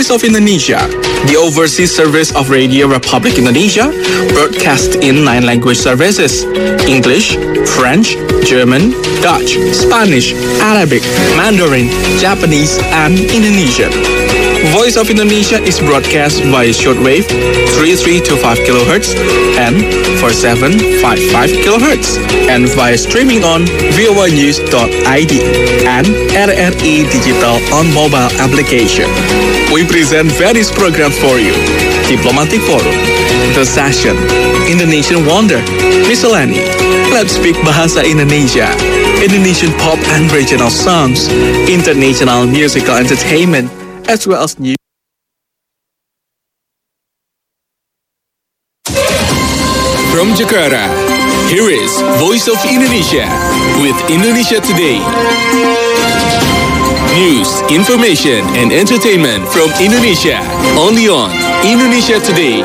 Voice of Indonesia, the overseas service of Radio Republic Indonesia, broadcast in 9 language services: English, French, German, Dutch, Spanish, Arabic, Mandarin, Japanese, and Indonesian. Voice of Indonesia is broadcast via shortwave 3325 kHz and 4755 kHz, and via streaming on voanews.id and RRI Digital on mobile application. We present various programs for you: Diplomatic Forum, The Session, Indonesian Wonder, Miscellany, Let's Speak Bahasa Indonesia, Indonesian pop and regional songs, international musical entertainment, as well as news. From Jakarta, here is Voice of Indonesia with Indonesia Today. News, information, and entertainment from Indonesia, only on Indonesia Today.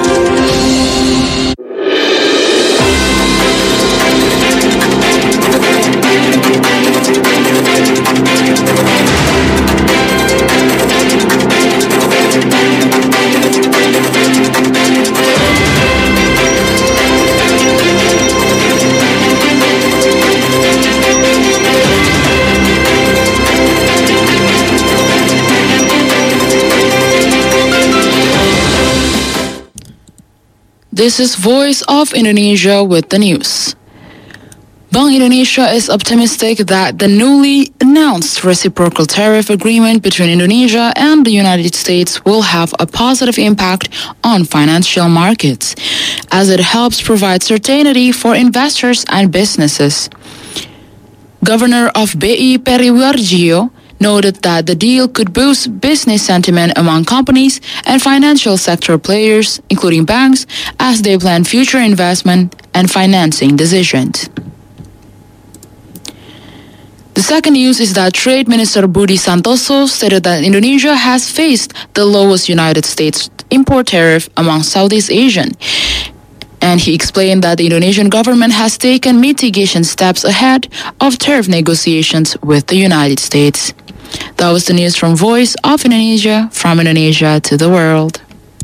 This is Voice of Indonesia with the news. Bank Indonesia is optimistic that the newly announced reciprocal tariff agreement between Indonesia and the United States will have a positive impact on financial markets, as it helps provide certainty for investors and businesses. Governor of BI Peri Warjio noted that the deal could boost business sentiment among companies and financial sector players, including banks, as they plan future investment and financing decisions. The second news is that Trade Minister Budi Santoso stated that Indonesia has faced the lowest United States import tariff among Southeast Asian. And he explained that the Indonesian government has taken mitigation steps ahead of tariff negotiations with the United States. That was the news from Voice of Indonesia, from Indonesia to the world.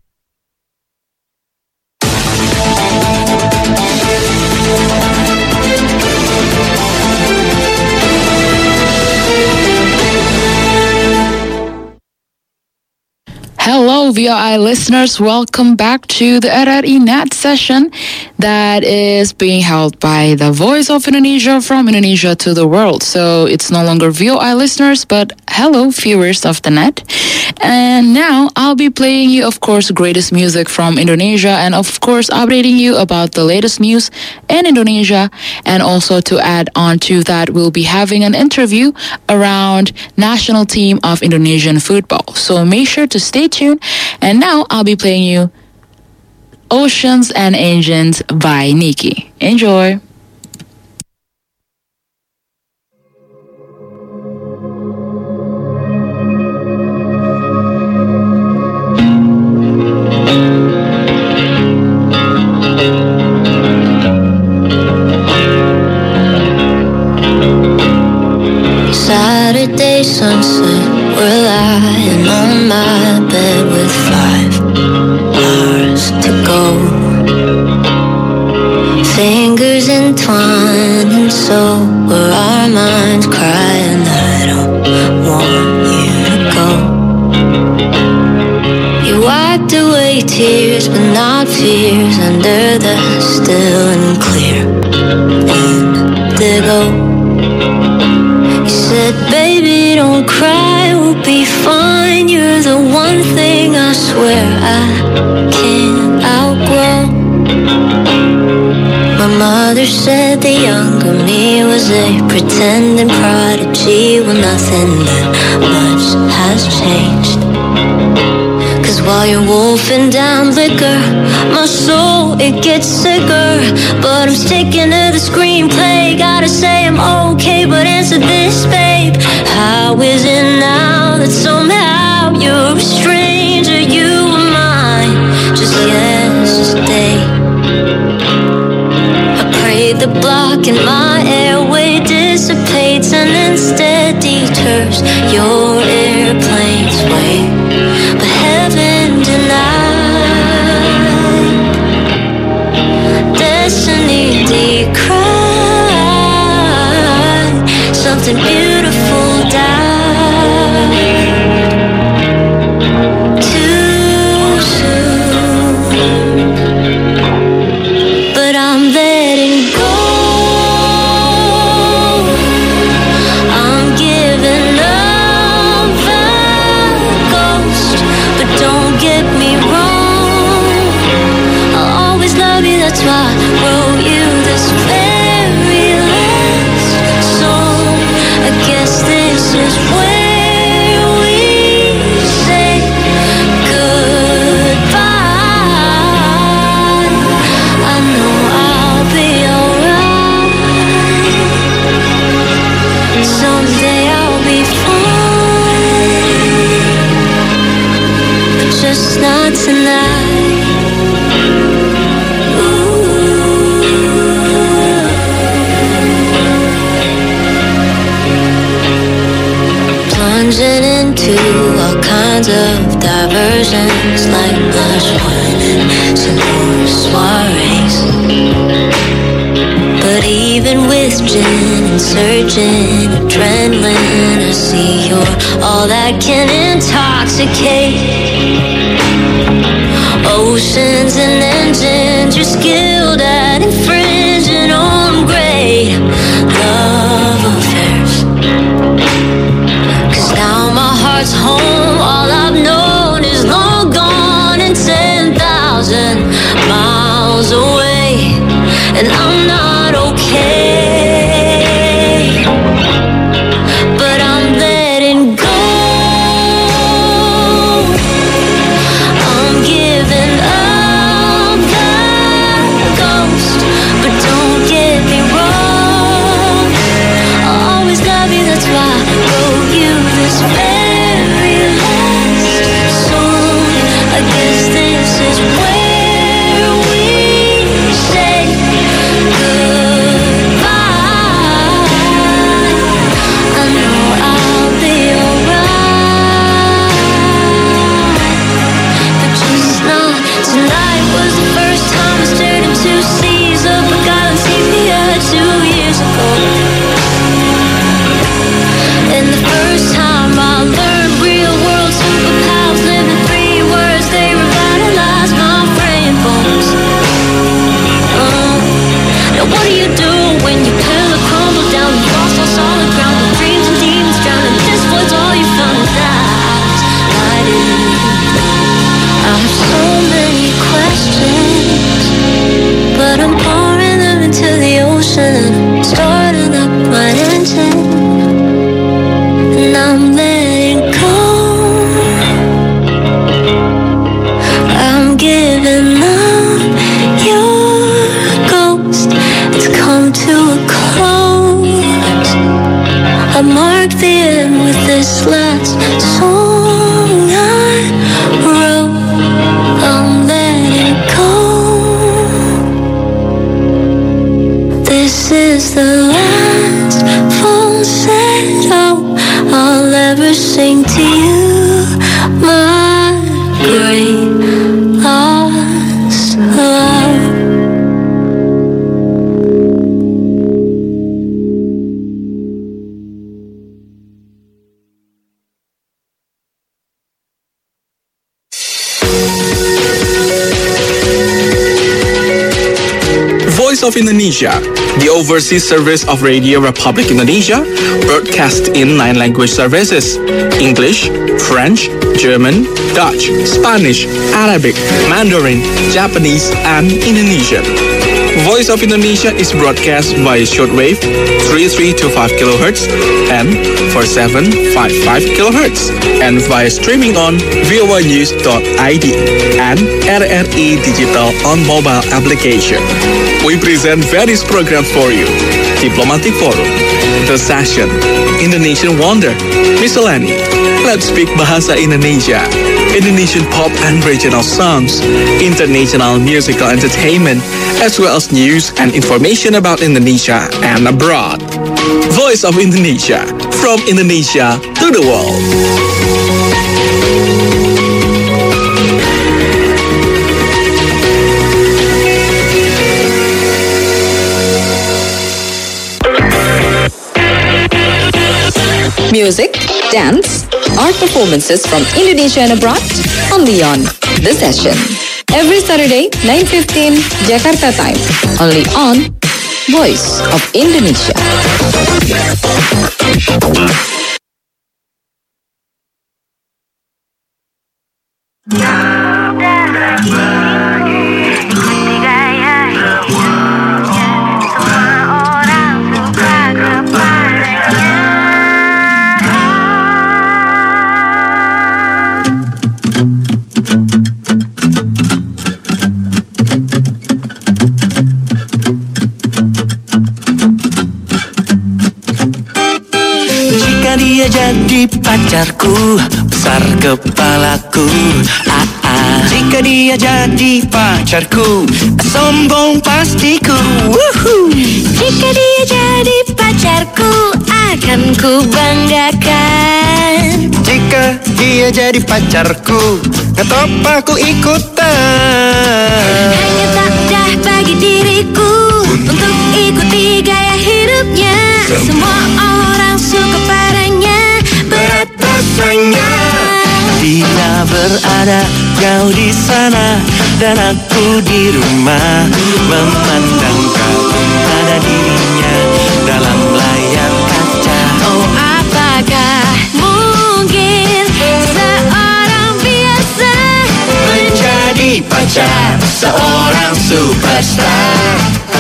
Hello, VOI listeners. Welcome back to the RRI Net session that is being held by the Voice of Indonesia, from Indonesia to the world. So it's no longer VOI listeners, but hello, viewers of the net. And now I'll be playing you, of course, greatest music from Indonesia, and of course, updating you about the latest news in Indonesia. And also to add on to that, we'll be having an interview around national team of Indonesian football. So make sure to stay tuned. And now I'll be playing you Oceans and Engines by Nikki. Enjoy. Saturday sunset, we're lying on my bed with 5 hours to go. Fingers entwined, and so were our minds, crying, I don't want you to go. You wiped away tears, but not fears, under the still and clear indigo. Said, baby, don't cry, we'll be fine. You're the one thing I swear I can't outgrow. My mother said the younger me was a pretending prodigy. Well, nothing that much has changed. Cause while you're wolfing down liquor, my soul, it gets sicker. But I'm sticking to the screenplay. Gotta say I'm okay, but answer this, babe. How is it now that somehow you're a stranger? You were mine just yesterday. I pray the block in my airway dissipates and instead deters your airplane's way. But heaven something beautiful died too soon. But I'm letting go. I'm giving up the ghost. But don't get me wrong, I'll always love you, that's why I wrote you this very last song. I guess this is where we say goodbye. I know I'll be alright. Someday I'll be fine, but just not tonight. Plunging into all kinds of diversions, like blush wine and some more soirees. But even with gin and surging adrenaline, I see you're all that can intoxicate. Oceans and engines, you're skilled at infringing on great love affairs. 'Cause now my heart's home, all I've known is long gone and 10,000 miles away. And I'm not okay, but I'm letting go. I'm giving up the ghost, but don't get me wrong, I'll always love you, that's why I wrote you this very last song. I guess this is where we say goodbye. I know I'll be alright, but just not tonight. Was the first time I stared into seas of forgotten sepia 2 years ago. And the first time I learned real world superpowers, living 3 words, they revitalized my brain bones. Now what do you do when your pillow crumbles down, you lost on solid ground, with dreams and demons drowning? This was all you found, and that's lighting. I have so many questions, but I'm pouring them into the ocean and I'm starting up my engine. And I'm letting go. I'm giving up your ghost. It's come to a close. I marked the end with this last song I wrote. I'm letting go. This is the last falsetto I'll ever sing to you, my great lost love. Voice of Indonesia, the overseas service of Radio Republic Indonesia, broadcast in 9 language services: English, French, German, Dutch, Spanish, Arabic, Mandarin, Japanese, and Indonesian. Voice of Indonesia is broadcast via shortwave 3325 kHz and 4755 kHz, and via streaming on voanews.id and RRI Digital on mobile application. We present various programs for you: Diplomatic Forum, The Session, Indonesian Wonder, Miscellany, Let's Speak Bahasa Indonesia, Indonesian pop and regional songs, international musical entertainment, as well as news and information about Indonesia and abroad. Voice of Indonesia, from Indonesia to the world. Music, dance, art performances from Indonesia and abroad, only on The Session. Every Saturday, 9:15 Jakarta time, only on Voice of Indonesia. Dia jadi pacarku, besar kepalaku. Jika dia jadi pacarku, sombong pastiku. Jika dia jadi pacarku, akan ku banggakan. Jika dia jadi pacarku, ngetop aku ikutan. Hanya tak mudah bagi diriku untuk ikuti gaya hidupnya. Semua orang suka padanya, berat rasanya. Dia berada jauh di sana dan aku di rumah, memandang kagum pada dirinya dalam layar kaca. Oh, apakah mungkin seorang biasa Menjadi pacar seorang superstar.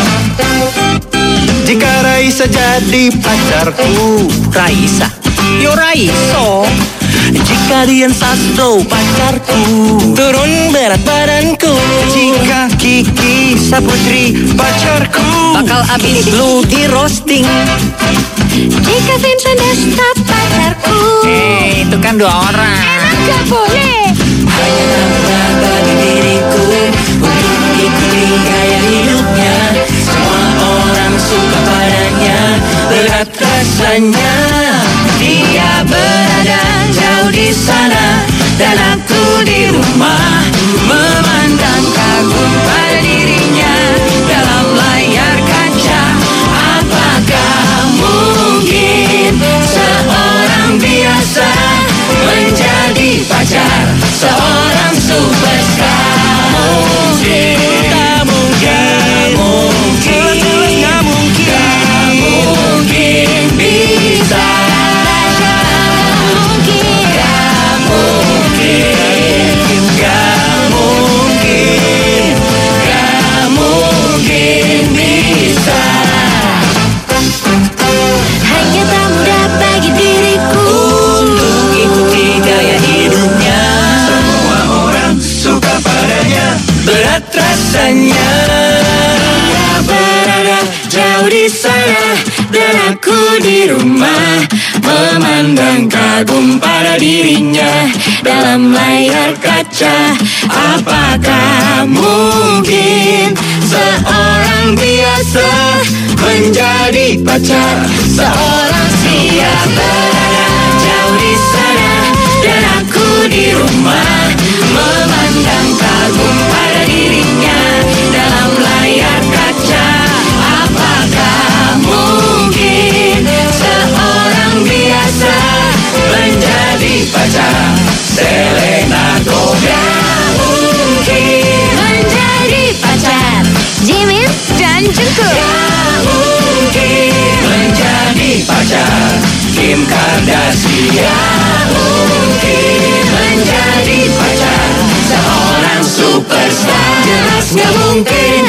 Jika Raisa jadi pacarku, Raisa, yo Raiso. Jika Dian Sastro pacarku, turun berat badanku. Jika Kiki Saputri pacarku, bakal abis lu di roasting. Jika Vincent Desta pacarku, Itu kan 2 orang. emang gak boleh. Hanya tambah bagi diriku untuk ikuti gaya hidupnya. Semua orang suka padanya, berat rasanya. Dia berada jauh di sana dan aku di rumah, memandang kagum pada dirinya dalam layar kaca. Apakah mungkin seorang biasa menjadi pacar seorang superstar? Mungkin, tak mungkin, jelas-jelas gak mungkin, gak mungkin bisa. Hanya tak mudah bagi diriku Untuk ikuti gaya hidupnya. Semua orang suka padanya, berat rasanya. Dia berada jauh di sana dan aku di rumah, memandang kagum pada dirinya dalam layar kaca. Apakah mungkin seorang biasa menjadi pacar seorang pria? Berada jauh di sana dan aku di rumah, memandang kagum pada dirinya dalam layar kaca. Apakah mungkin seorang biasa menjadi pacar Selena Gomez? Mungkin menjadi pacar Jimin dan Jungkook. mungkin menjadi pacar Kim Kardashian. Mungkin menjadi pacar seorang superstar. Jelas gak mungkin.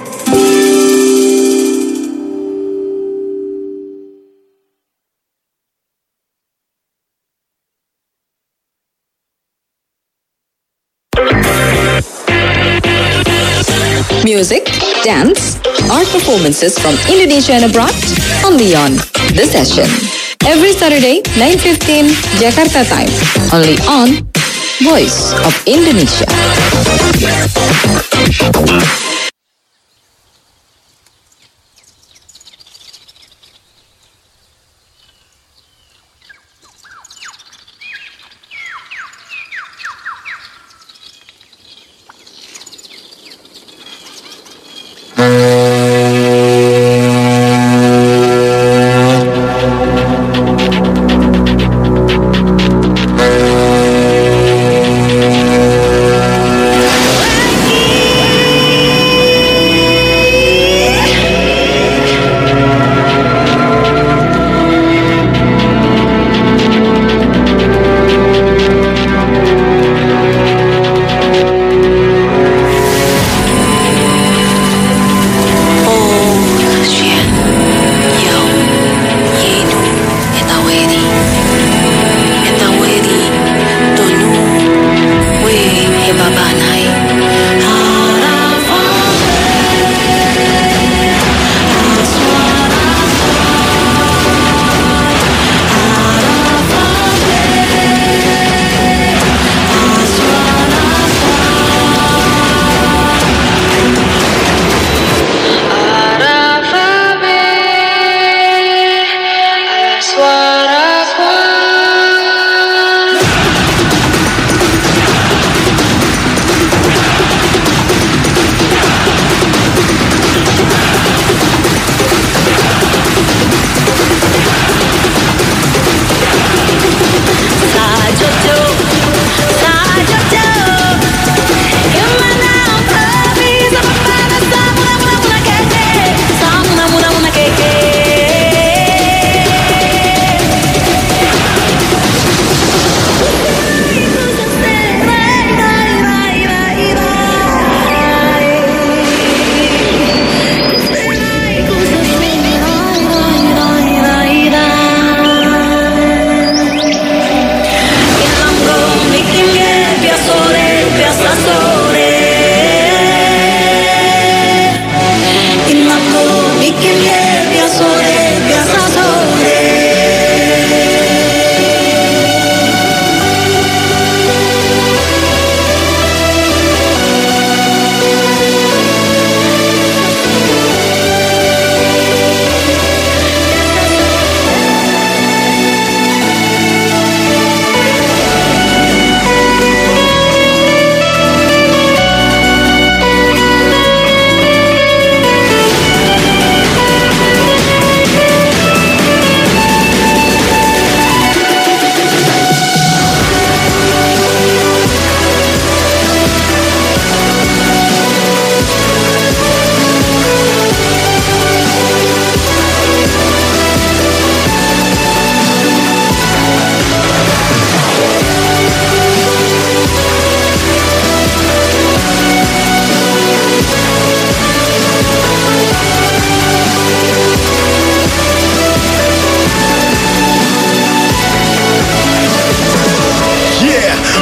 Music, dance, art performances from Indonesia and abroad, only on The Session. Every Saturday, 9:15 Jakarta time, only on Voice of Indonesia.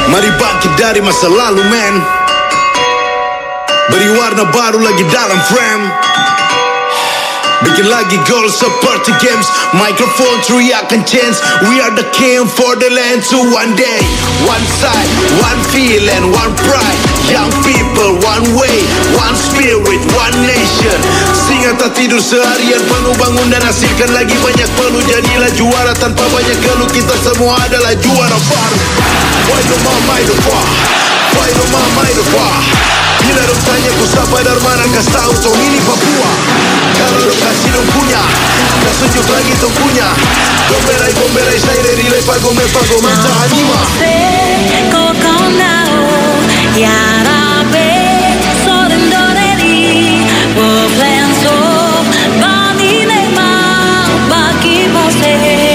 Mari bangkit dari masa lalu men, beri warna baru lagi dalam frame. Bikin lagi goal seperti games. Microphone teriakan chance. We are the king for the land. So one day, one side, one feeling, one pride. Young people, one way, one spirit, one nation. Singa tak tidur seharian, penuh bangun dan hasilkan lagi banyak peluh. Jadilah juara tanpa banyak keluh. Kita semua adalah juara baru. Why do mama itu wah? Why do mama itu wah? Bila dong tanya ku siapa dari mana, kas tahu tong ini Papua. Kalau dong kasih dong punya, kas tunjuk lagi tong punya. Gomberai saya dari lepa gome mata anima. Kau tahu ya Rabbi sorendoreri Boflenso bani nemang bagi mose.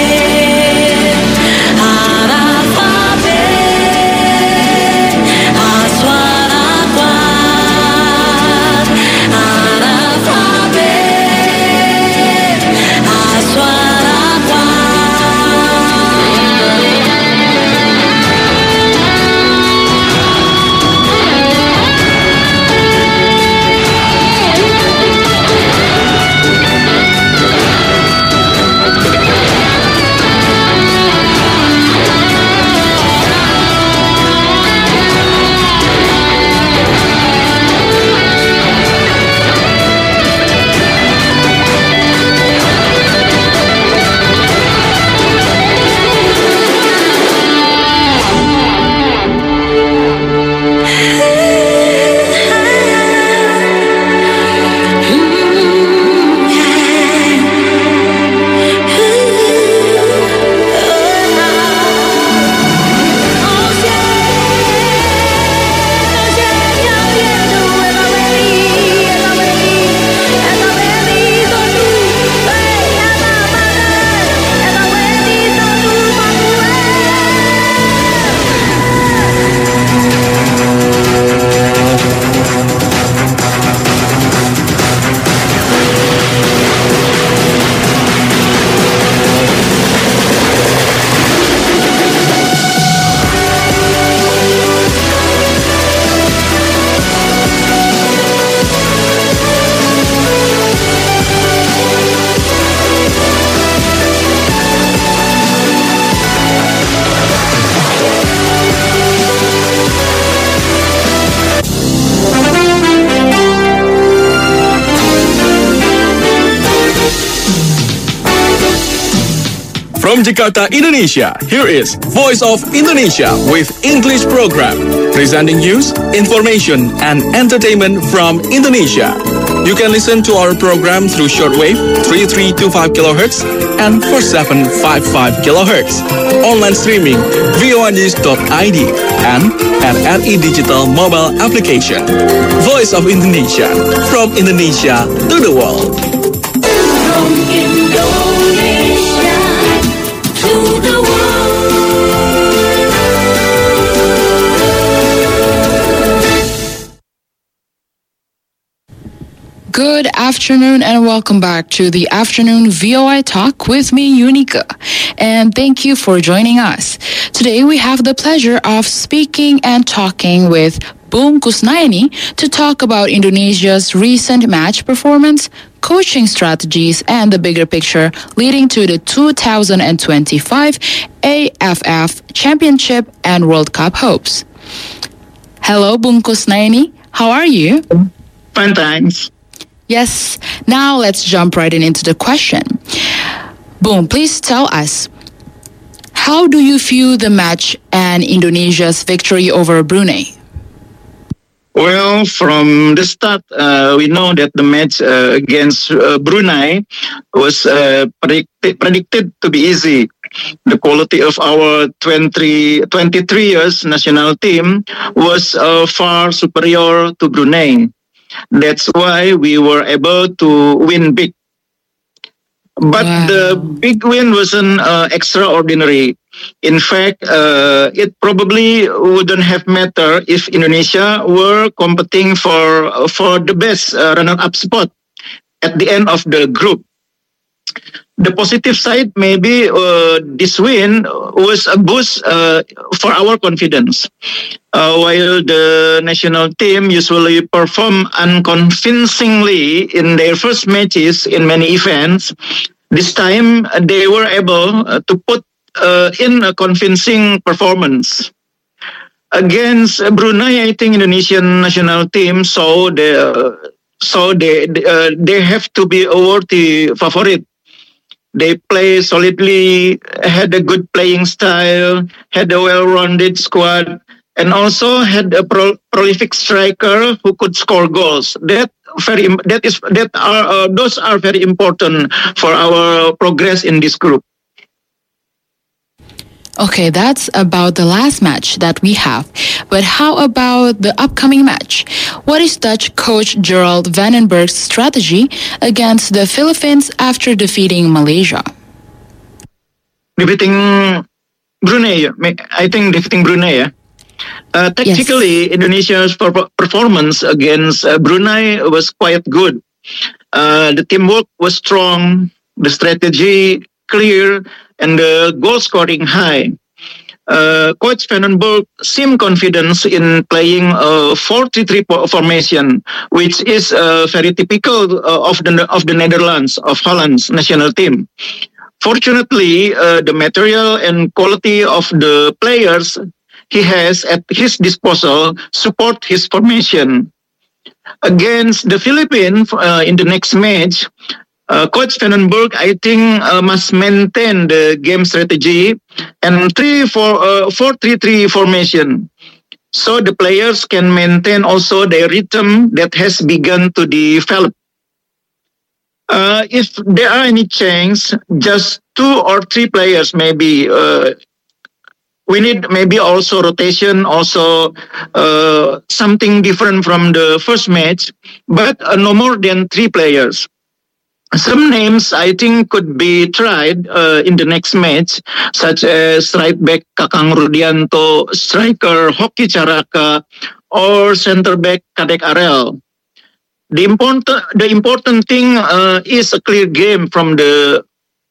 From Jakarta, Indonesia, here is Voice of Indonesia with English program, presenting news, information, and entertainment from Indonesia. You can listen to our program through shortwave 3325 kHz and 4755 kHz. Online streaming voanews.id and at RI Digital mobile application. Voice of Indonesia, from Indonesia to the world. From Indonesia to the world. Good afternoon and welcome back to the afternoon VOI Talk with me, Unica. And thank you for joining us. Today we have the pleasure of speaking and talking with Bung Kusnaini to talk about Indonesia's recent match performance, coaching strategies, and the bigger picture leading to the 2025 AFF Championship and World Cup hopes. Hello, Bung Kusnaini. How are you? Fine, thanks. Yes. Now let's jump right into the question. Bung, please tell us, how do you view the match and Indonesia's victory over Brunei? Well, from the start, we know that the match against Brunei was predicted to be easy. The quality of our 23 years national team was far superior to Brunei. That's why we were able to win big. But the big win wasn't extraordinary. In fact, it probably wouldn't have mattered if Indonesia were competing for the best runner-up spot at the end of the group. The positive side, maybe this win was a boost for our confidence. While the national team usually perform unconvincingly in their first matches in many events, this time they were able to put in a convincing performance. Against Brunei, I think Indonesian national team they have to be a worthy favorite. They play solidly, had a good playing style, had a well-rounded squad, and also had a prolific striker who could score goals. Those are very important for our progress in this group. Okay, that's about the last match that we have. But how about the upcoming match? What is Dutch coach Gerald Vandenberg's strategy against the Philippines after defeating Malaysia? Defeating Brunei, I think defeating Brunei. Tactically, yes. Indonesia's performance against Brunei was quite good. The teamwork was strong, the strategy clear, and the goal scoring high. Coach Vandenberg seemed confident in playing a 4-3-3 formation, which is very typical of the Netherlands, of Holland's national team. Fortunately, the material and quality of the players he has at his disposal support his formation. Against the Philippines in the next match, Coach Vandenberg, I think, must maintain the game strategy and 4-3-3 formation, so the players can maintain also their rhythm that has begun to develop. If there are any change, just 2 or 3 players maybe. We need maybe also rotation, also something different from the first match, but no more than 3 players. Some names I think could be tried in the next match, such as right back Kakang Rudianto, striker Hoki Caraka, or center back Kadek Arel. The important thing is a clear game from the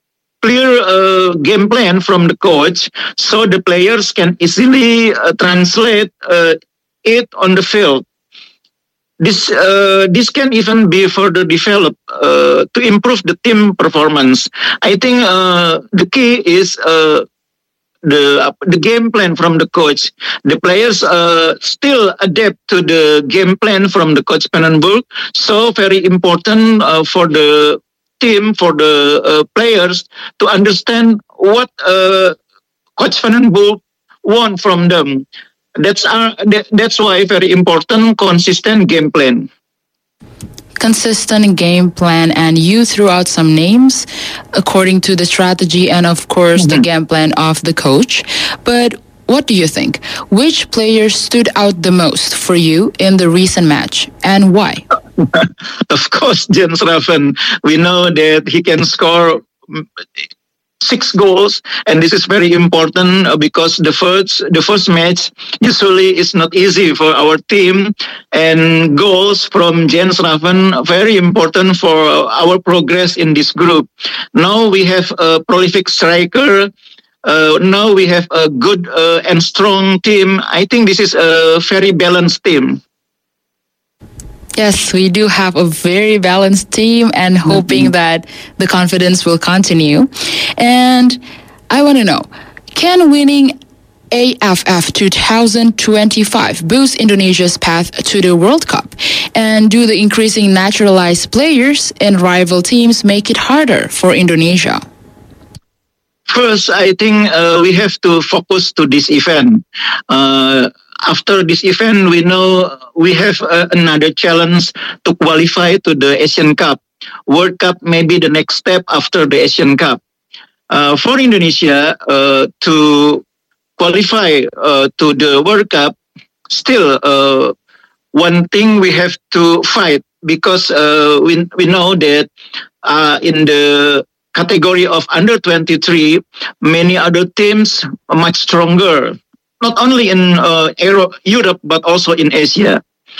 game plan from the coach, so the players can easily translate it on the field. This can even be further developed to improve the team performance. I think the key is the game plan from the coach. The players still adapt to the game plan from the coach Vandenberg. So very important for the team, for the players to understand what coach Vandenberg want from them. That's why very important consistent game plan. Consistent game plan, and you threw out some names according to the strategy and of course the game plan of the coach. But what do you think? Which players stood out the most for you in the recent match, and why? Of course, Jens Raven. We know that he can score 6 goals, and this is very important because the first match usually is not easy for our team, and goals from Jens Raven very important for our progress in this group. Now we have a prolific striker. Now we have a good and strong team. I think this is a very balanced team. Yes, we do have a very balanced team, and hoping that the confidence will continue. And I want to know, can winning AFF 2025 boost Indonesia's path to the World Cup? And do the increasing naturalized players in rival teams make it harder for Indonesia? First, I think we have to focus to this event. After this event, we know we have another challenge to qualify to the Asian Cup. World Cup may be the next step after the Asian Cup. For Indonesia to qualify to the World Cup, still one thing we have to fight, because we know that in the category of under 23, many other teams are much stronger. Not only in Europe, but also in Asia.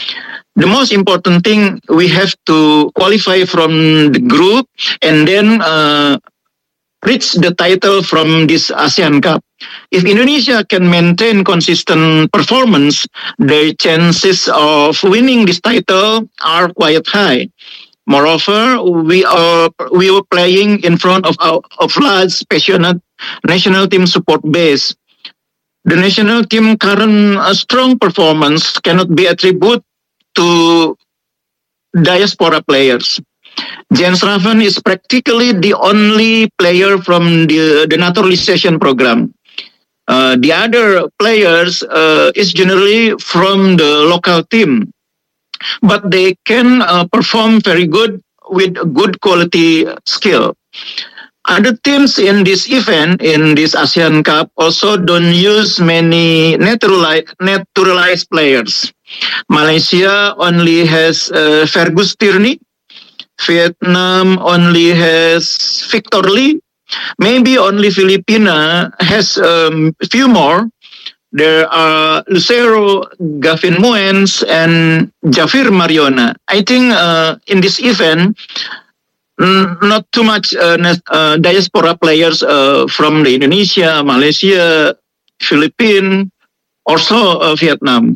The most important thing, we have to qualify from the group and then reach the title from this ASEAN Cup. If Indonesia can maintain consistent performance, the chances of winning this title are quite high. Moreover, we were playing in front of large, passionate national team support base. The national team current strong performance cannot be attributed to diaspora players. Jens Raven is practically the only player from the naturalization program. The other players is generally from the local team, but they can perform very good with good quality skill. Other teams in this event, in this ASEAN Cup, also don't use many naturalized players. Malaysia only has Fergus Tierney. Vietnam only has Victor Lee. Maybe only Filipina has a few more. There are Lucero, Gavin Moens, and Javier Mariona. I think in this event, not too much diaspora players from the Indonesia, Malaysia, Philippines, also Vietnam.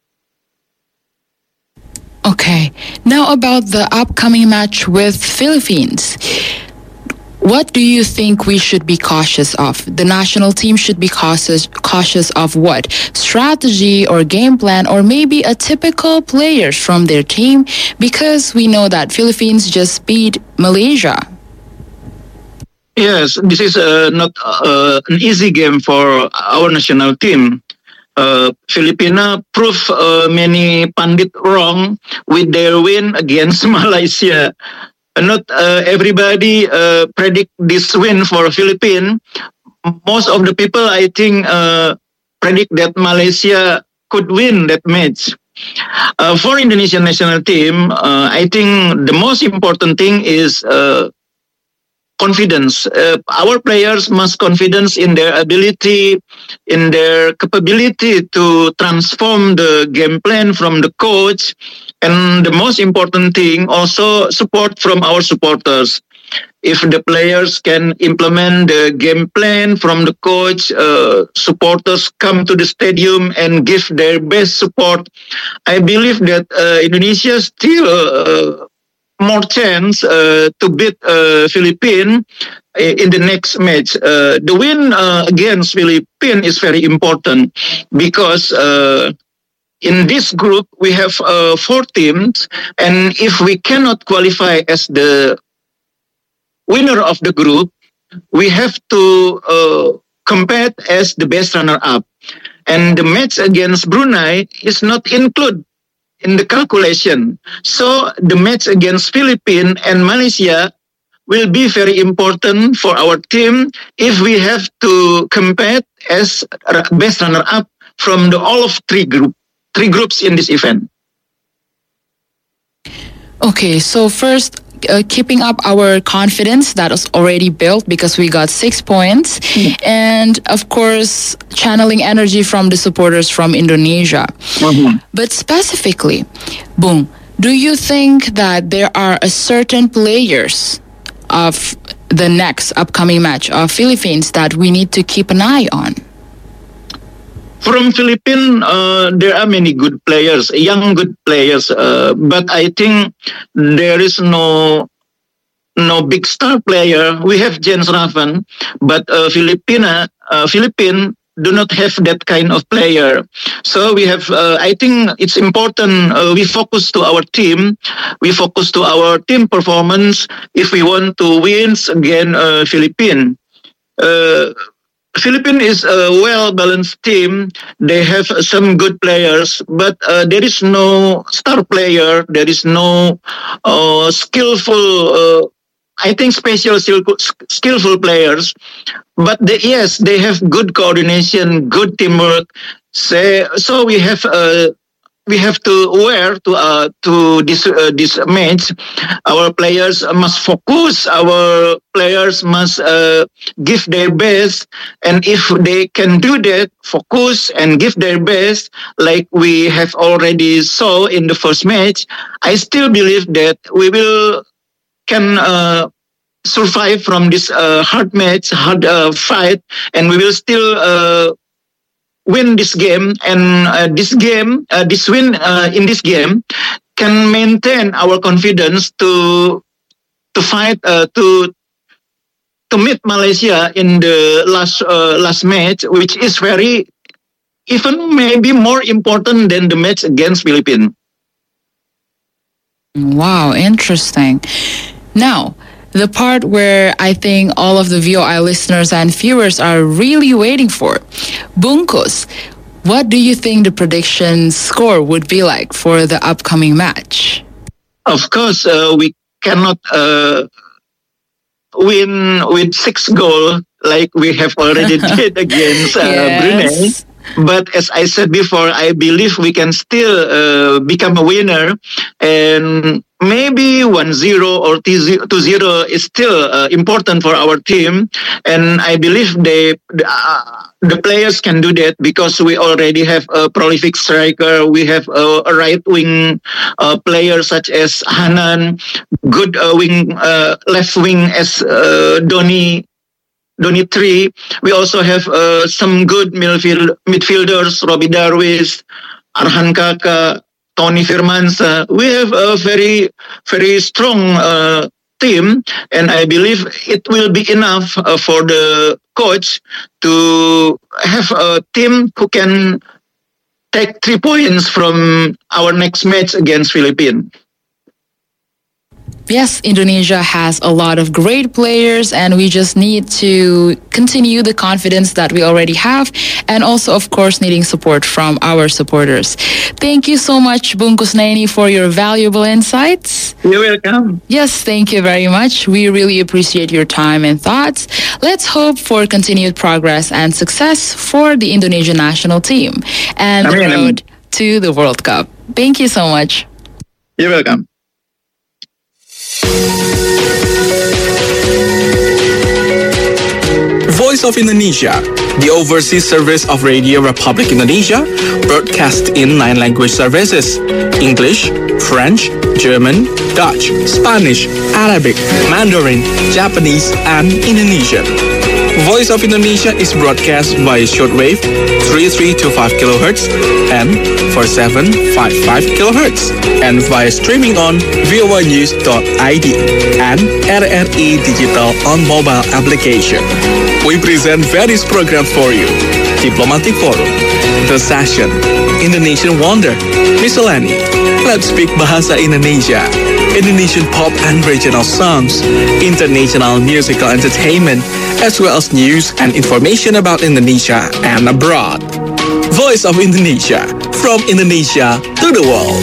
Okay, now about the upcoming match with Philippines. What do you think we should be cautious of? The national team should be cautious of what? Strategy or game plan, or maybe a typical players from their team? Because we know that Philippines just beat Malaysia. Yes, this is not an easy game for our national team. Filipina proved many pundit wrong with their win against Malaysia. Not everybody predict this win for Philippines. Most of the people, I think, predict that Malaysia could win that match. For Indonesian national team, I think the most important thing is confidence. Our players must confidence in their ability, in their capability to transform the game plan from the coach. And the most important thing, also support from our supporters. If the players can implement the game plan from the coach, supporters come to the stadium and give their best support, I believe that Indonesia still more chance to beat Philippines in the next match. The win against Philippines is very important because in this group we have 4 teams, and if we cannot qualify as the winner of the group, we have to compete as the best runner-up. And the match against Brunei is not included in the calculation. So the match against Philippines and Malaysia will be very important for our team if we have to compete as best runner-up from the all of three groups in this event. Okay, so first, keeping up our confidence that was already built because we got 6 points, and of course channeling energy from the supporters from Indonesia. But specifically, Bung, do you think that there are a certain players of the next upcoming match of Philippines that we need to keep an eye on? From Philippines, there are many good players, young good players, but I think there is no big star player. We have Jens Raven, but Philippines do not have that kind of player. So we have, I think it's important we focus to our team. We focus to our team performance if we want to win against Philippines. Philippines is a well-balanced team. They have some good players, but there is no star player. There is no skillful, I think skillful players. But yes, they have good coordination, good teamwork. So we have we have to wear to this match. Our players must focus. Our players must give their best, and if they can do that, focus and give their best, like we have already saw in the first match, I still believe that we will can survive from this hard match, hard fight, and we will still win this game. And this win in this game can maintain our confidence to fight to meet Malaysia in the last match, which is very even maybe more important than the match against Philippines. Wow, interesting. Now, the part where I think all of the VOI listeners and viewers are really waiting for. Bungkus, what do you think the prediction score would be like for the upcoming match? Of course, we cannot win with 6 goals like we have already did against Brunei. But as I said before, I believe we can still become a winner, and maybe 1-0 or 2-0 is still important for our team. And I believe the players can do that because we already have a prolific striker. We have a right wing player such as Hanan, good left wing as Donny 3. We also have some good midfielders, Robbie Darwish, Arhan Kaka, Tony Firmansa. We have a very, very strong team, and I believe it will be enough for the coach to have a team who can take 3 points from our next match against Philippines. Yes, Indonesia has a lot of great players, and we just need to continue the confidence that we already have, and also, of course, needing support from our supporters. Thank you so much, Bungkus Naini, for your valuable insights. You're welcome. Yes, thank you very much. We really appreciate your time and thoughts. Let's hope for continued progress and success for the Indonesian national team and the road to the World Cup. Thank you so much. You're welcome. Voice of Indonesia, the overseas service of Radio Republic Indonesia, broadcast in 9 language services: English, French, German, Dutch, Spanish, Arabic, Mandarin, Japanese, and Indonesian. Voice of Indonesia is broadcast via shortwave 3325 kHz and 4755 kHz, and via streaming on voanews.id and RRI Digital on mobile application. We present various programs for you: Diplomatic Forum, The Session, Indonesian Wonder, Miscellany, Let's Speak Bahasa Indonesia, Indonesian pop and regional songs, international musical entertainment, as well as news and information about Indonesia and abroad. Voice of Indonesia, from Indonesia to the world.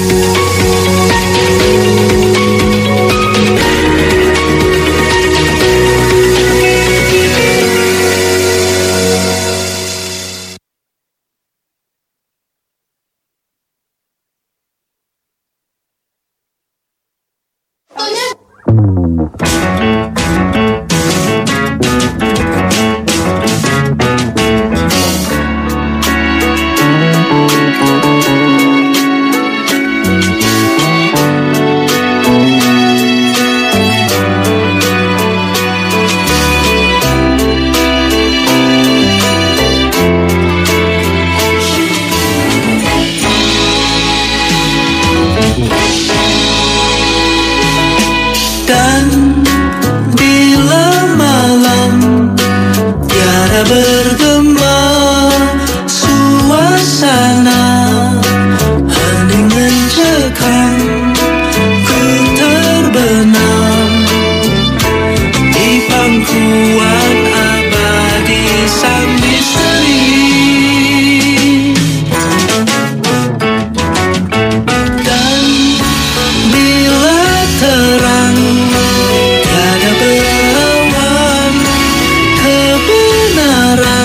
Kebenaran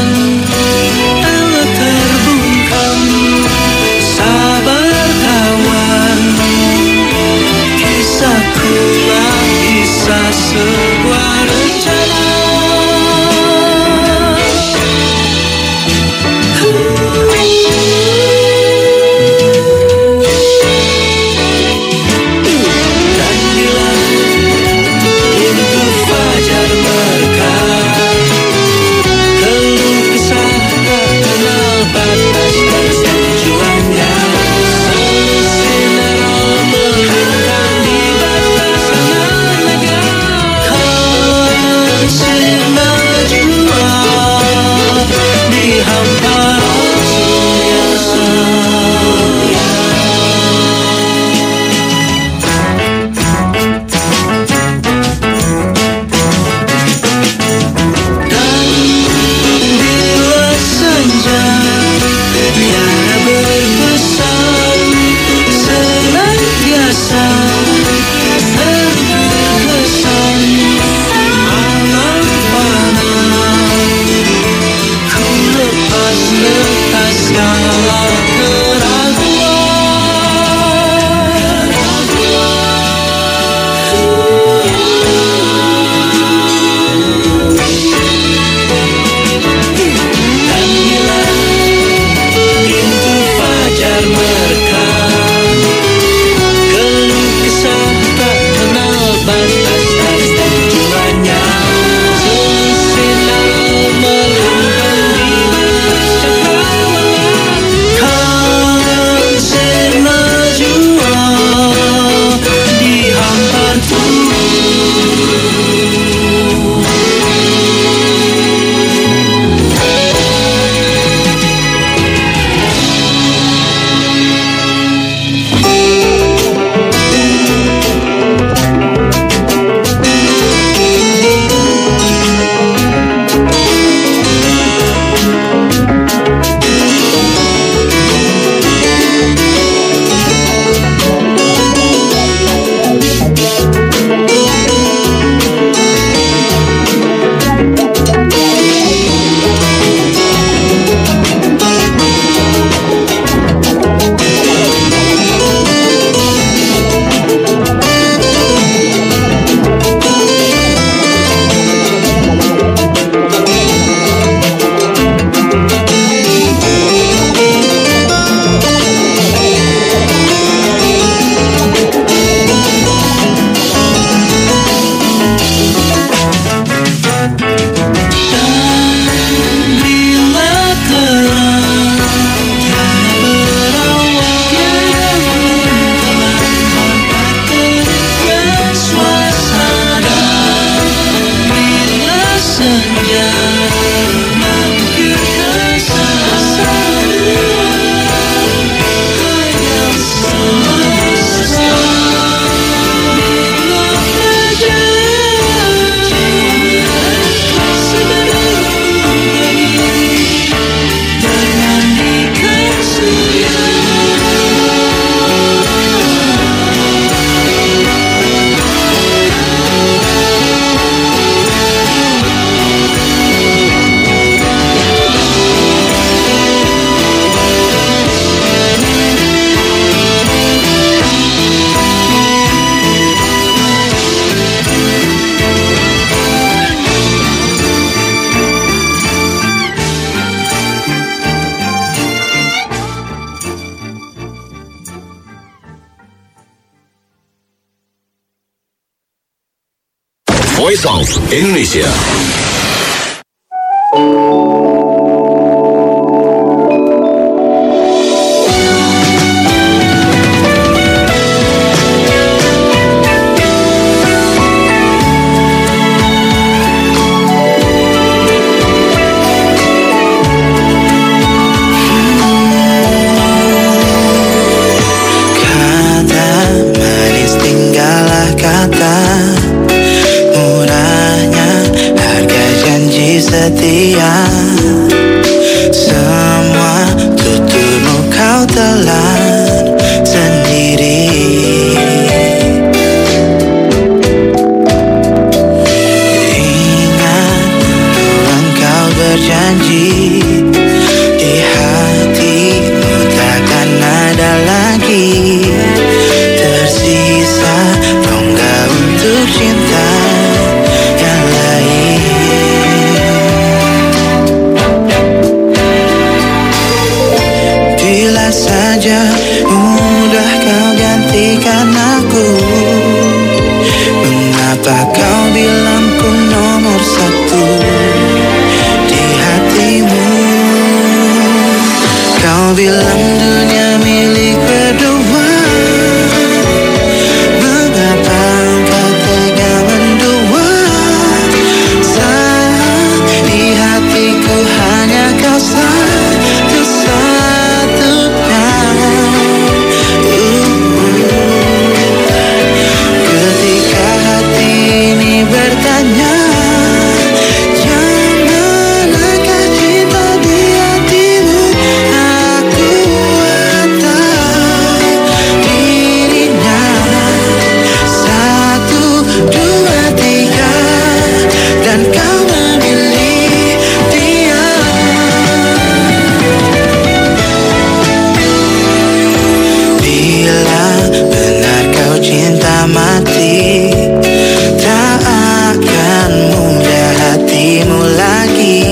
Voice of Indonesia. Setia, semua tuturmu kau telan sendiri. Ingat dulu engkau berjanji, di hatimu takkan ada lagi tersisa rongga untuk cinta yang lain. Bila saja mudah kau gantikan aku, mengapa kau bilang ku nomor satu di hatimu? Kau bilang dunia milik berdua, mengapa kau tega mendua? Saat di hatiku hanya kau satu-satunya. Ketika hati ini bertanya, yang manakah cinta di hatimu? Aku atau dirinya? 1, 2, 3, dan kau memilih dia. Bila benar kau cinta mati, tak akan mudah hatimu lagi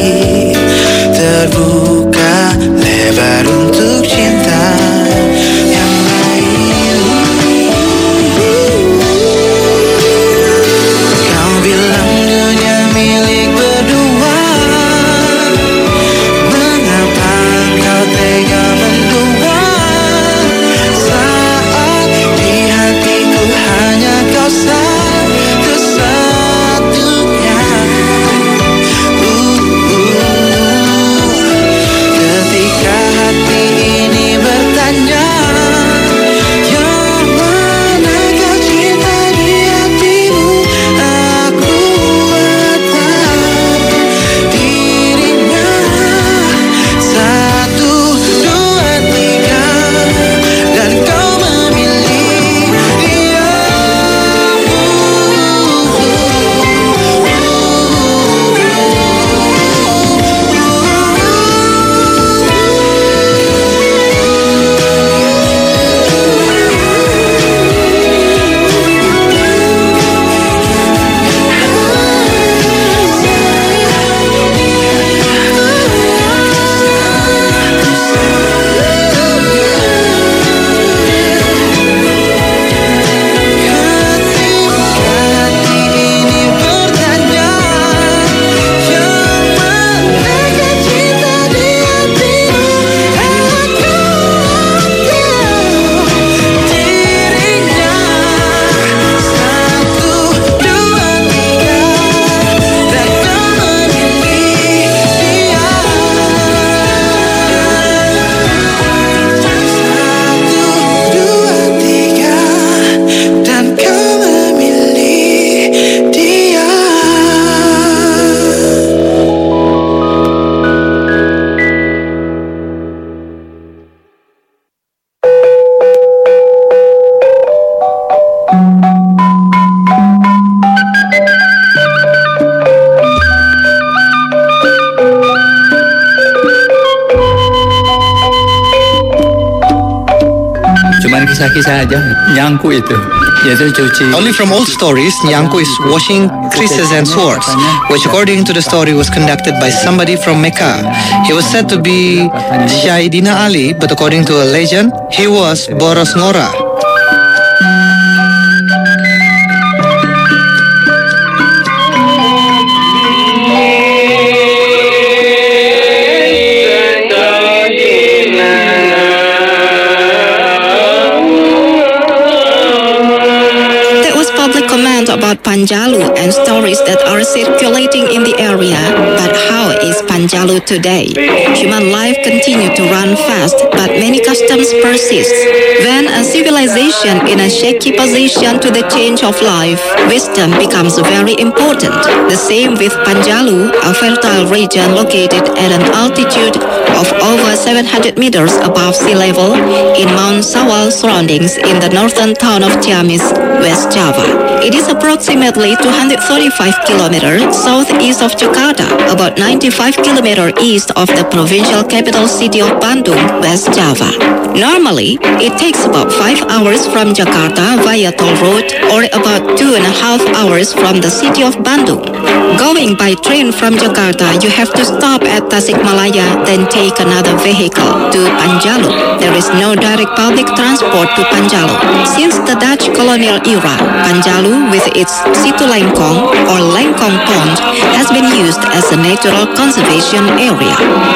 terbuka lebar untuk cinta yang lain. Kau bilang dunia milik berdua, mengapa kau tega mendua? Saat di hatiku hanya kau satu-satunya. Ketika hati ini bertanya, yang manakah cinta di hatimu? Aku atau dirinya? 1, 2, 3, dan kau memilih dia. Cuman kisah-kisah aja, nyangku itu, yaitu cuci. Only from old stories, Nyangku is washing krises and swords, which according to the story was conducted by somebody from Mecca. He was said to be Zaidina Ali, but according to a legend, he was Boros Ngora. Panjalu and stories that are circulating in the area. But how is Panjalu today? Human life continues to run fast, but many customs persist. When a civilization in a shaky position to the change of life, wisdom becomes very important. The same with Panjalu, a fertile region located at an altitude of over 700 meters above sea level in Mount Sawal surroundings in the northern town of Ciamis, West Java. It is approximately 235 kilometers southeast of Jakarta, about 95 kilometers east of the provincial capital city of Bandung, West Java. Normally, it takes about 5 hours from Jakarta via toll road or about 2.5 hours from the city of Bandung. Going by train from Jakarta, you have to stop at Tasikmalaya, then take another vehicle to Panjalu. There is no direct public transport to Panjalu. Since the Dutch colonial era, Panjalu with its Situ Lengkong or Lengkong Pond has been used as a natural conservation area.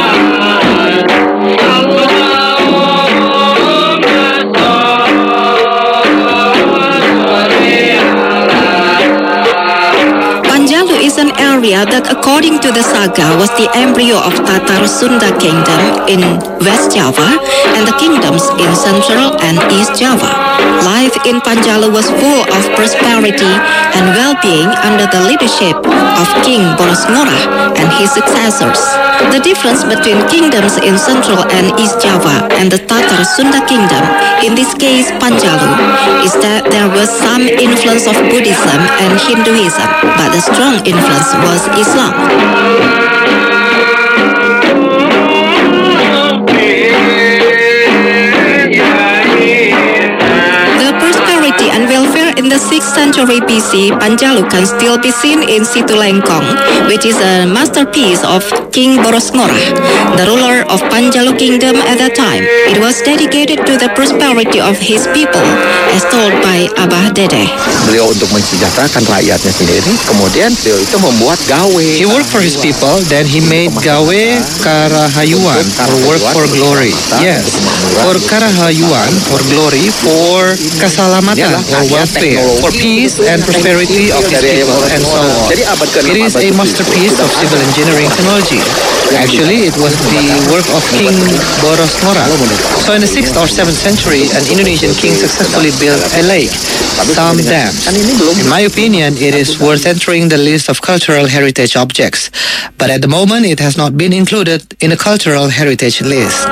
Is an area that, according to the saga, was the embryo of Tatar Sunda Kingdom in West Java and the kingdoms in Central and East Java. Life in Panjalu was full of prosperity and well-being under the leadership of King Boros Ngorah and his successors. The difference between kingdoms in Central and East Java and the Tatar Sunda Kingdom, in this case Panjalu, is that there was some influence of Buddhism and Hinduism, but the strong influence was Islam. And welfare in the 6th century BC, Panjalu can still be seen in Situ Lengkong, which is a masterpiece of King Boros Ngorah, the ruler of Panjalu Kingdom at that time. It was dedicated to the prosperity of his people, as told by Abah Dede. Beliau untuk mensejahterakan rakyatnya sendiri, kemudian beliau itu membuat gawe. He worked for his people, then he made gawe karahayuan, or work for glory. Yes, for karahayuan, for glory, for keselamatan, or welfare, for peace and prosperity of his people, and so on. It is a masterpiece of civil engineering technology. Actually, it was the work of King Boros Ngorah. So in the 6th or 7th century, an Indonesian king successfully built a lake, some dams. In my opinion, it is worth entering the list of cultural heritage objects. But at the moment, it has not been included in the cultural heritage list.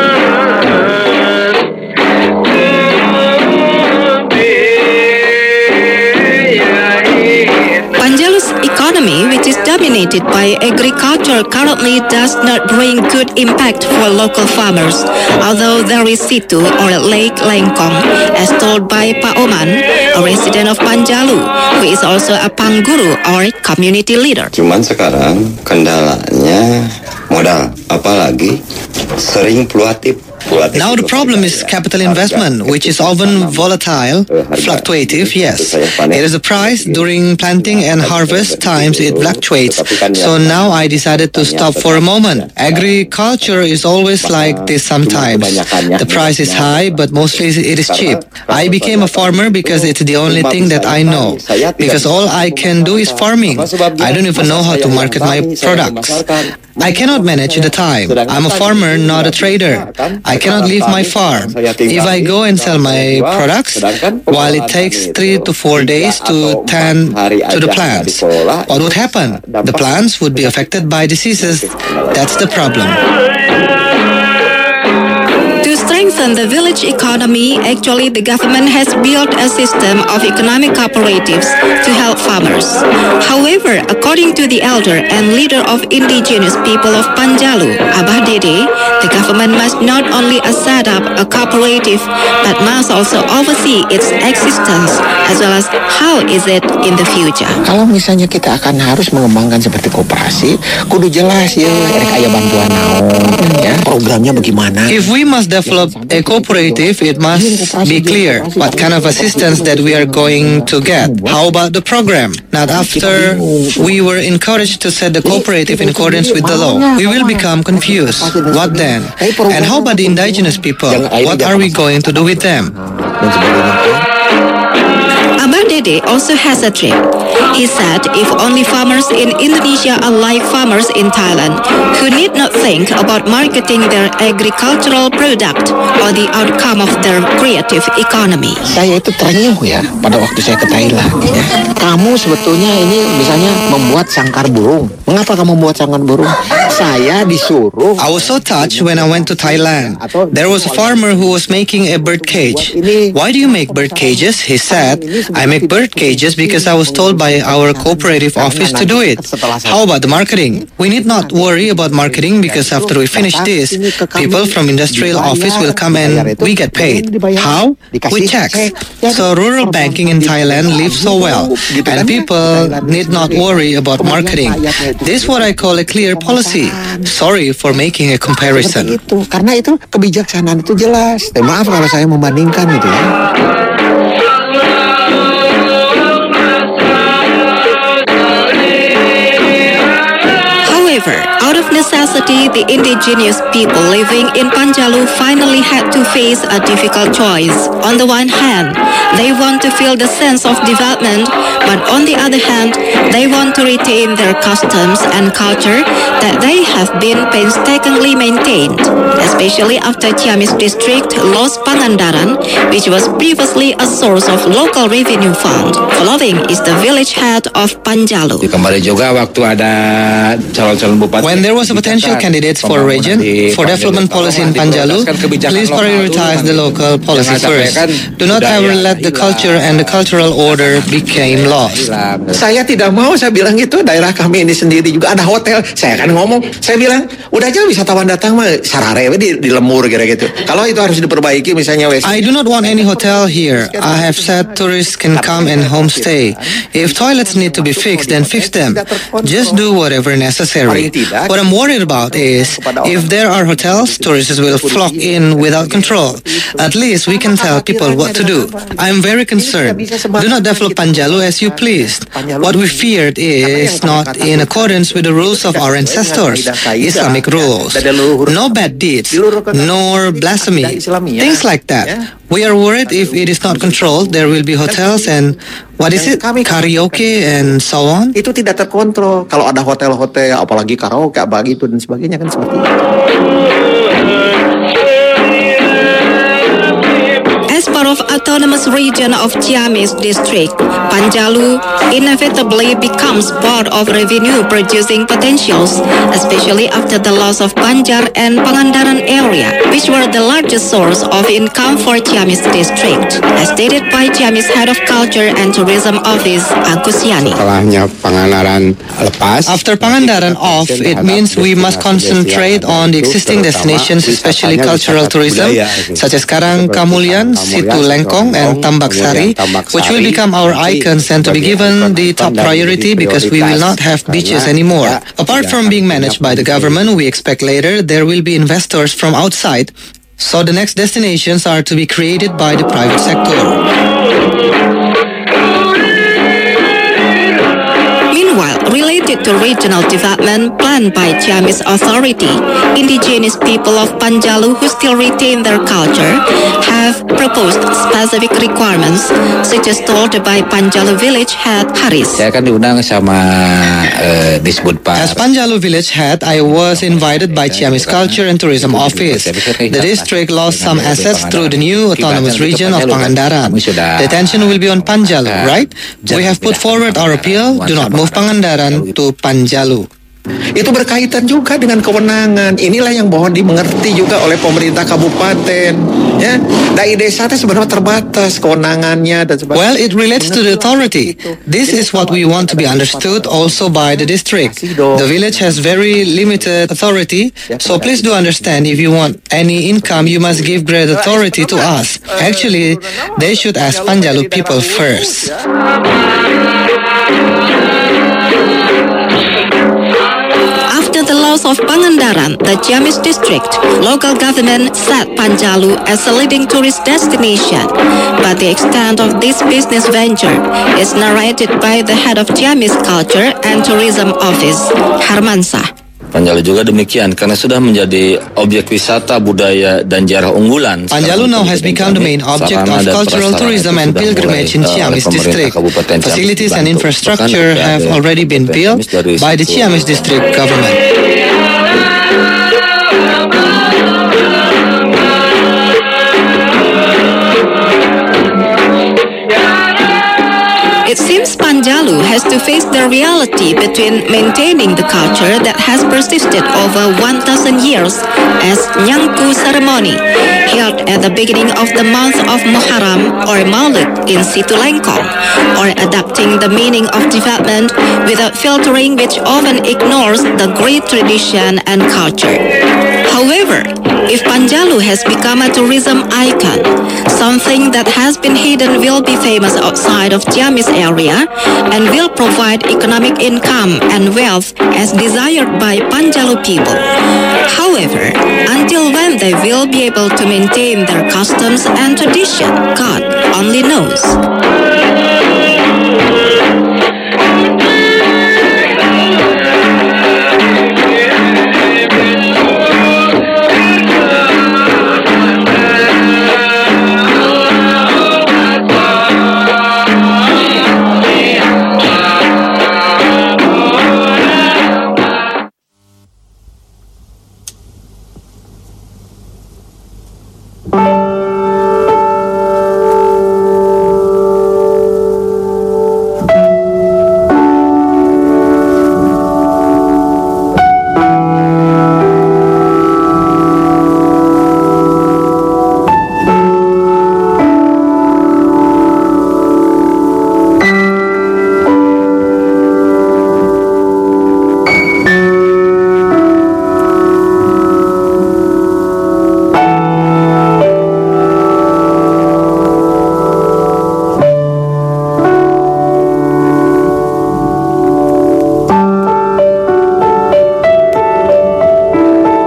Panjalu's economy, which is dominated by agriculture, currently does not bring good impact for local farmers, although there is Situ or Lake Lengkong, as told by Pak Oman, a resident of Panjalu, who is also a pangguru or community leader. Cuman sekarang kendalanya modal, apalagi sering fluktuatif. Now the problem is capital investment, which is often volatile, fluctuative, yes. It is a price during planting and harvest times it fluctuates. So now I decided to stop for a moment. Agriculture is always like this sometimes. The price is high, but mostly it is cheap. I became a farmer because it's the only thing that I know. Because all I can do is farming. I don't even know how to market my products. I cannot manage the time. I'm a farmer, not a trader. I cannot leave my farm. If I go and sell my products, while it takes 3 to 4 days to tend to the plants, what would happen? The plants would be affected by diseases. That's the problem. To strengthen the village economy, actually the government has built a system of economic cooperatives to help farmers. However, according to the elder and leader of indigenous people of Panjalu, Abah Dede, the government must not only set up a cooperative, but must also oversee its existence as well as how is it in the future. Kalau misalnya kita akan harus mengembangkan seperti koperasi, kudu jelas ya, aya bantuan naon, ya, programnya bagaimana. If we must develop a cooperative, it must be clear what kind of assistance that we are going to get. How about the program? Not after we were encouraged to set the cooperative in accordance with the law. We will become confused. What then? And how about the indigenous people? What are we going to do with them? Abah Dede also has a dream. He said if only farmers in Indonesia are like farmers in Thailand, who need not think about marketing their agricultural product or the outcome of their creative economy. Saya itu terenyuh ya pada waktu saya ke Thailand. Ya. Kamu sebetulnya ini misalnya membuat sangkar burung. Mengapa kamu membuat sangkar burung? Saya disuruh. I was so touched when I went to Thailand. There was a farmer who was making a bird cage. Why do you make bird cages? He said, I make bird cages because I was told by our cooperative office to do it. How about the marketing? We need not worry about marketing because after we finish this, people from industrial office will come and we get paid. How? With checks. So rural banking in Thailand lives so well and people need not worry about marketing. This is what I call a clear policy. Sorry for making a comparison. Karena itu kebijaksanaan itu jelas. Maaf kalau saya membandingkan itu ya. However, out of necessity, the indigenous people living in Panjalu finally had to face a difficult choice. On the one hand, they want to feel the sense of development, but on the other hand, they want to retain their customs and culture that they have been painstakingly maintained, especially after Ciamis district lost Pangandaran, which was previously a source of local revenue fund. Following is the village head of Panjalu. Kemarin juga waktu ada calon-calon bupati. When there was a potential candidate for a region for development policy in Panjalu, please prioritize the local policy first. Do not ever let the culture and the cultural order become lost. Saya tidak mau, saya bilang itu daerah kami ini sendiri juga ada hotel. Saya kan ngomong, saya bilang udah aja wisatawan datang mah sarare di lemur gitu. Kalau itu harus diperbaiki misalnya. I do not want any hotel here. I have said tourists can come and homestay. If toilets need to be fixed, then fix them. Just do whatever necessary. What I'm worried about is if there are hotels, tourists will flock in without control. At least we can tell people what to do. I'm very concerned. Do not develop Panjalu as you pleased. What we feared is not in accordance with the rules of our ancestors, Islamic rules. No bad deeds, nor blasphemy, things like that. We are worried if it is not controlled, there will be hotels and what is it? Karaoke and so on. Itu tidak terkontrol. Kalau ada hotel-hotel, apalagi karaoke, begitu dan sebagainya kan seperti itu. As part of autonomous region of Ciamis district, Panjalu inevitably becomes part of revenue-producing potentials, especially after the loss of Banjar and Pangandaran area, which were the largest source of income for Ciamis district, as stated by Ciamis Head of Culture and Tourism Office, Agus Yani. Setelahnya Pangandaran lepas. After Pangandaran off, it means we must concentrate on the existing destinations, especially cultural tourism, such as Karang Kamulian, Situ Lengkong and Tambak Sari, which will become our icons and to be given the top priority because we will not have beaches anymore. Apart from being managed by the government, we expect later there will be investors from outside, so the next destinations are to be created by the private sector. Meanwhile, related to regional development planned by Ciamis Authority, indigenous people of Panjalu who still retain their culture have proposed specific requirements, such as told by Panjalu village head Haris. Saya kan diundang sama disebut Pak. As Panjalu village head, I was invited by Ciamis Culture and Tourism Office. The district lost some assets through the new autonomous region of Pangandaran. The attention will be on Panjalu, right? We have put forward our appeal, do not move Pangandaran to Panjalu. Itu berkaitan juga dengan kewenangan. Inilah yang mohon dimengerti juga oleh pemerintah kabupaten. Ya, dai desa itu sebenarnya terbatas kewenangannya dan sebagainya. Well, it relates to the authority. This is what we want to be understood also by the district. The village has very limited authority, so please do understand if you want any income, you must give great authority to us. Actually, they should ask Panjalu people first. After the loss of Pangandaran, the Ciamis district, local government set Panjalu as a leading tourist destination. But the extent of this business venture is narrated by the head of Ciamis Culture and Tourism Office, Harmansah. Panjalu juga demikian karena sudah menjadi objek wisata budaya dan sejarah unggulan. Panjalu now has become the main object of cultural tourism and pilgrimage in Ciamis district. Facilities and infrastructure have already been built by the Ciamis district government. It seems Panjalu has to face the reality between maintaining the culture that has persisted over 1,000 years as Nyangku ceremony, held at the beginning of the month of Muharram or Maulid in Situ Lengkong, or adapting the meaning of development without filtering, which often ignores the great tradition and culture. However, if Panjalu has become a tourism icon, something that has been hidden will be famous outside of Ciamis area and will provide economic income and wealth as desired by Panjalu people. However, until when they will be able to maintain their customs and tradition, God only knows.